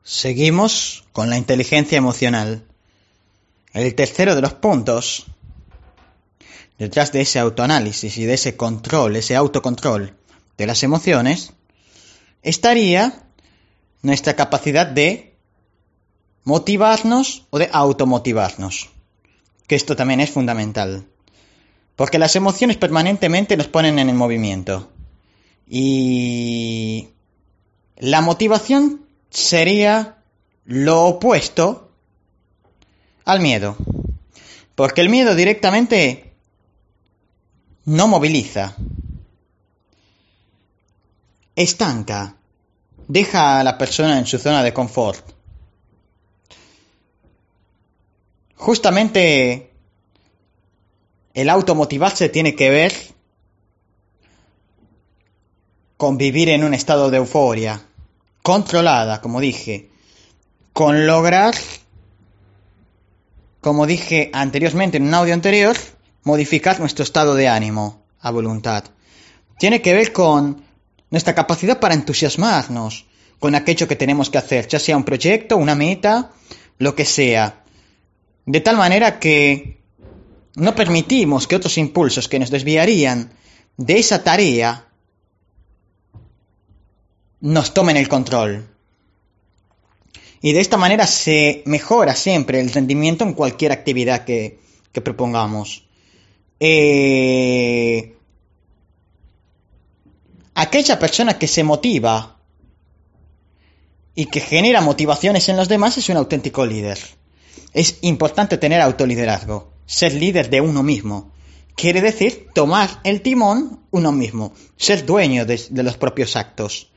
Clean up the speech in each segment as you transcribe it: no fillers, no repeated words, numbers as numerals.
Seguimos con la inteligencia emocional. El tercero de los puntos, detrás de ese autoanálisis y de ese control, ese autocontrol de las emociones, estaría nuestra capacidad de motivarnos o de automotivarnos. Que esto también es fundamental. Porque las emociones permanentemente nos ponen en el movimiento. Y la motivación sería lo opuesto al miedo. Porque el miedo directamente no moviliza, estanca, deja a la persona en su zona de confort. Justamente el automotivarse tiene que ver con vivir en un estado de euforia, controlada, como dije, con lograr, como dije anteriormente en un audio anterior, modificar nuestro estado de ánimo a voluntad. Tiene que ver con nuestra capacidad para entusiasmarnos con aquello que tenemos que hacer, ya sea un proyecto, una meta, lo que sea. De tal manera que no permitimos que otros impulsos que nos desviarían de esa tarea nos tomen el control. Y de esta manera se mejora siempre el rendimiento en cualquier actividad que propongamos. Aquella persona que se motiva y que genera motivaciones en los demás es un auténtico líder. Es importante tener autoliderazgo, ser líder de uno mismo. Quiere decir tomar el timón uno mismo, ser dueño de los propios actos.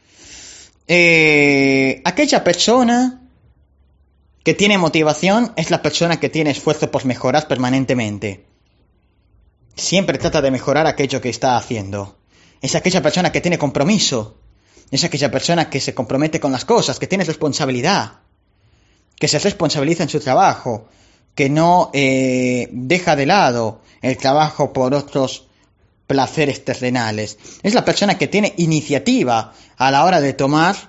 Aquella persona que tiene motivación es la persona que tiene esfuerzo por mejorar permanentemente. Siempre trata de mejorar aquello que está haciendo. Es aquella persona que tiene compromiso. Es aquella persona que se compromete con las cosas, que tiene responsabilidad, que se responsabiliza en su trabajo, que no deja de lado el trabajo por otros placeres terrenales. Es la persona que tiene iniciativa a la hora de tomar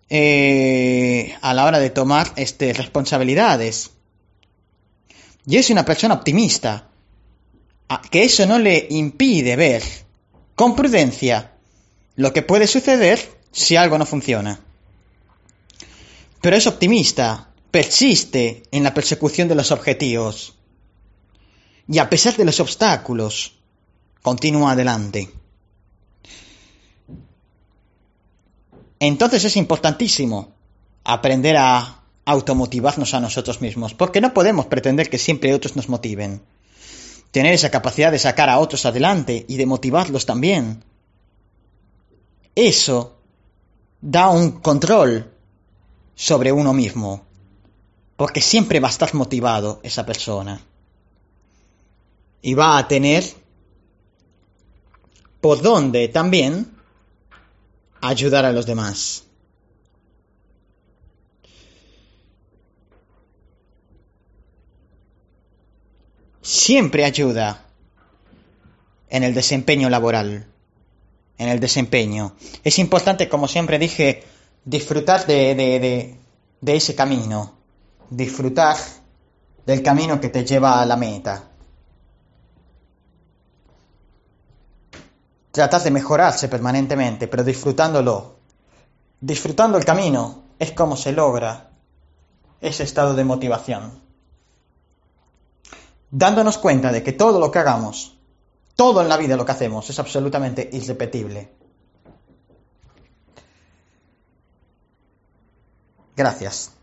responsabilidades. Y es una persona optimista, que eso no le impide ver con prudencia lo que puede suceder si algo no funciona. Pero es optimista, persiste en la persecución de los objetivos y a pesar de los obstáculos, continúa adelante. Entonces es importantísimo aprender a automotivarnos a nosotros mismos, porque no podemos pretender que siempre otros nos motiven. Tener esa capacidad de sacar a otros adelante y de motivarlos también. Eso da un control sobre uno mismo, porque siempre va a estar motivado esa persona. Y va a tener por dónde también ayudar a los demás. Siempre ayuda en el desempeño laboral, en el desempeño. Es importante, como siempre dije, disfrutar de ese camino, disfrutar del camino que te lleva a la meta. Tratar de mejorarse permanentemente, pero disfrutándolo. Disfrutando el camino es como se logra ese estado de motivación. Dándonos cuenta de que todo lo que hagamos, todo en la vida lo que hacemos, es absolutamente irrepetible. Gracias.